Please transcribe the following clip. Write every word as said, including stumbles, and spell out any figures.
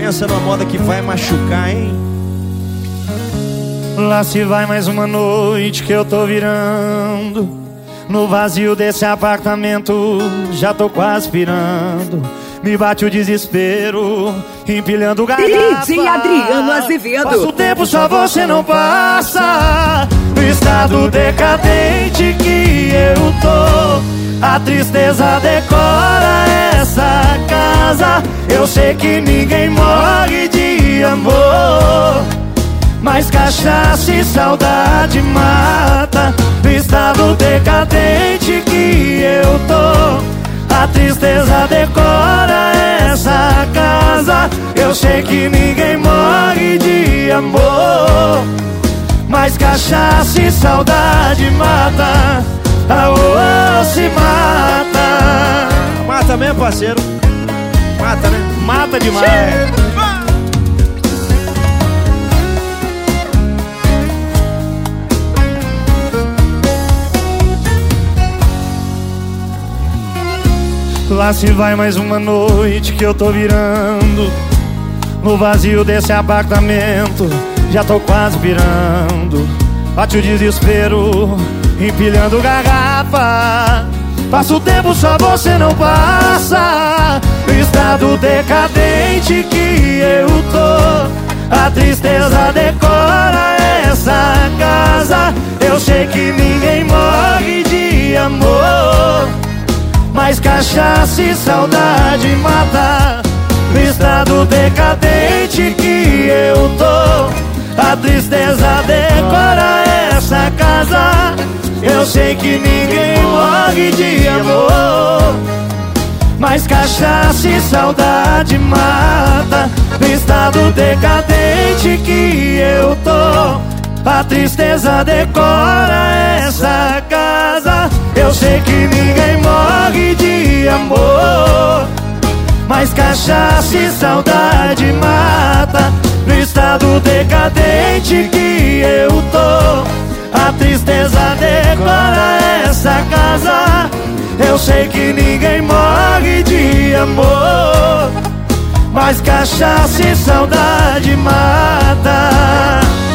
pensa numa moda que vai machucar, hein? Lá se vai mais uma noite que eu tô virando. No vazio desse apartamento já tô quase pirando. Me bate o desespero, empilhando garrafa. D J Adriano Azevedo. Passa o tempo, só você não passa. No estado decadente que eu tô, a tristeza decora essa casa. Eu sei que ninguém morre de amor, mas cachaça e saudade mata. No estado decadente que eu tô, a tristeza decora essa casa. Eu sei que ninguém morre de amor, mas cachaça e saudade mata. Aô, se mata. Mata mesmo, parceiro. Mata, né? Mata demais. Lá se vai mais uma noite que eu tô virando. No vazio desse apartamento já tô quase pirando. Bate o desespero, empilhando garrafa. Passa o tempo, só você não passa. No estado decadente que eu tô, a tristeza decora essa casa. Eu sei que ninguém morre de amor, mas cachaça e saudade mata. No estado decadente que eu tô, a tristeza decora essa casa. Eu sei que ninguém morre de amor, mas cachaça e saudade mata. No estado decadente que eu tô, a tristeza decora essa casa. Eu sei que ninguém morre de amor, mas cachaça e saudade mata. No estado decadente que eu tô, a tristeza decora essa casa. Eu sei que ninguém morre de amor, mas cachaça e saudade mata.